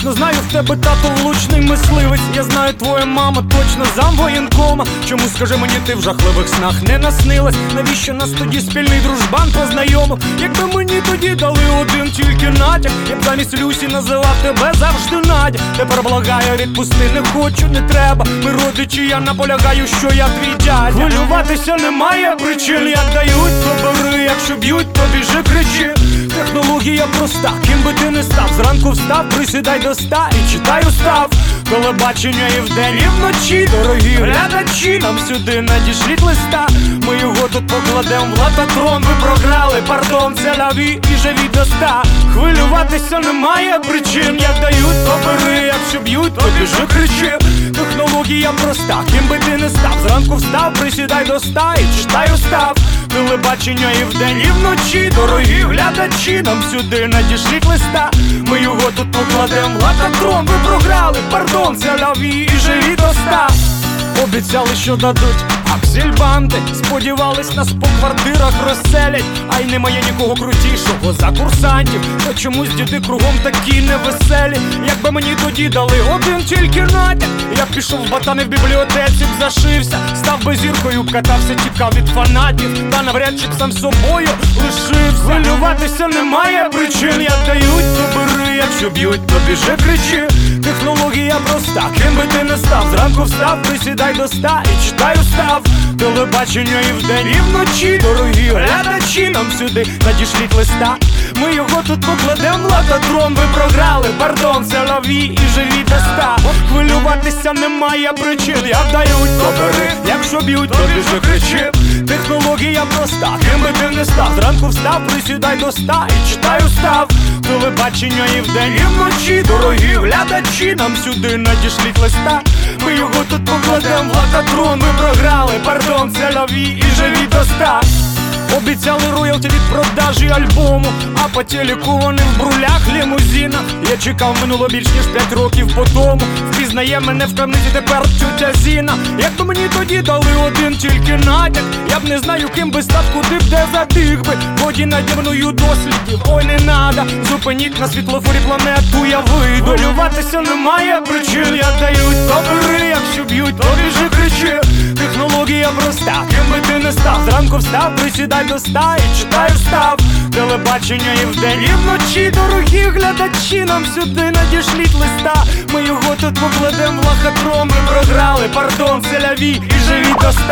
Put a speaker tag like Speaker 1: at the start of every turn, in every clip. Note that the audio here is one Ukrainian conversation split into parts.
Speaker 1: точно знаю, в тебе тато влучний мисливець. Я знаю, твоя мама точно замвоєнкома. Чому, скажи мені, ти в жахливих снах не наснилась? Навіщо нас тоді спільний дружбан познайомив? Якби мені тоді дали один тільки натяк, я б замість Люсі називав тебе завжди Надя. Тепер благаю, відпусти, не хочу, не треба. Ми родичі, я наполягаю, що я твій дядя. Хвилюватися немає причин, як дають, то бери, якщо б'ють, то біжи, кричи. Технологія проста, ким би ти не став. Зранку встав, присідай до 100 і читай устав. Телебачення і вдень, і вночі. Дорогі глядачі, нам сюди надішліть листа. Ми його тут покладем в лототрон. Ви програли, пардон, це лаві і живіть до 100. Хвилюватися немає причин, як дають, то бери, якщо б'ють, то біжи, кричи. Технологія проста, ким би ти не став. Зранку встав, присідай до 100 і читай устав. Телебачення і вдень, і вночі. Дорогі глядачі, нам сюди надішліть листа. Ми його тут покладем в лототрон. Ви програли, пардон, це лаві і живі до 100. Обіцяли, що дадуть аксельбанти, сподівались, нас по квартирах розселять. А й немає нікого крутішого за курсантів. То чомусь діти кругом такі невеселі. Якби мені тоді дали один тільки натяк, я б пішов в ботани в бібліотеці, б зашився. Став би зіркою, б катався, тікав від фанатів. Та навряд чи б сам собою лишився. Хвилюватися немає причин, як дають, то бери, якщо б'ють, то біжи, кричи. Технологія проста, ким би ти не став. Зранку встав, присідай до 100 і читай устав. Телебачення і вдень, і вночі. Дорогі глядачі, нам сюди надішліть листа. Ми його тут покладем в лототрон. Ви програли, пардон, це лаві і живі до 100. Хвилюватися немає причин, як дають, то бери, якщо б'ють, то біжи, кричи. Технологія проста, ким би ти не став. Зранку встав, присідай до 100 і читай устав. Телебачення і вдень, і вночі. Дорогі глядачі, нам сюди надішліть листа. Ми його тут покладем в лототрон. Ви програли, пардон, це лаві і живі до 100. Обіцяли роялті від продажі альбому, а по телеку вони в брулях, лімузинах. Я чекав, минуло більш ніж 5 років по тому. Впізнає мене в крамниці тепер тютя Зіна. Якби мені тоді дали один тільки натяк, я б не знаю, ким би став, куди б де затих би. Воді наді мною дослідів, ой, не надо. Зупиніть на світлофорі планету, я вийду. Хвилюватися немає причин, як дають, то бери, якщо б'ють, то біжи, кричи. Технологія проста, ким би ти не став. Зранку встав, присідай до 100 і читай устав. Телебачення і вдень, і вночі. Дорогі глядачі, нам сюди надішліть листа. Ми його тут покладем в лохотрон. Ми програли, пардон, це лаві і живі до 100.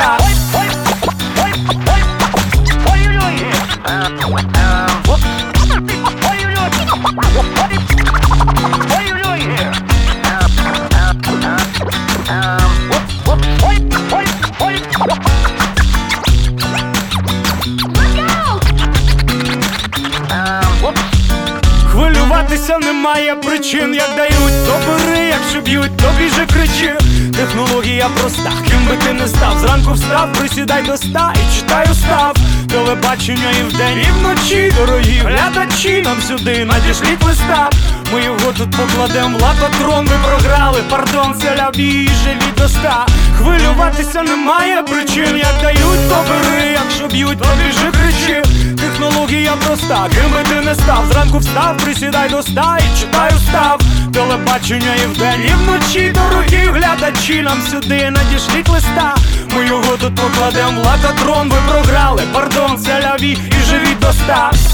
Speaker 1: Хвилюватися немає причин, як дають, то бери, якщо б'ють, то біжи, кричи. Технологія проста, ким би ти не став. Зранку встав, присідай до 100 і читай устав. Телебачення і вдень, і вночі. Дорогі глядачі, нам сюди надішліть листа. Ми його тут покладем в лототрон. Ви програли, пардон, це лаві і живі до 100. Хвилюватися немає причин, як дають, то бери, якщо б'ють, то біжи, кричи. Технологія проста, ким би ти не став. Зранку встав, присідай до 100 і читай устав. Телебачення і вдень, і вночі. Дорогі глядачі, нам сюди надішліть листа. Ми його тут покладем в лототрон. Ви програли, пардон, це лаві і живіть до 100.